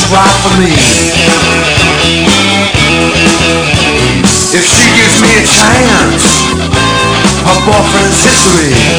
right for me. If she gives me a chance, her boyfriend's history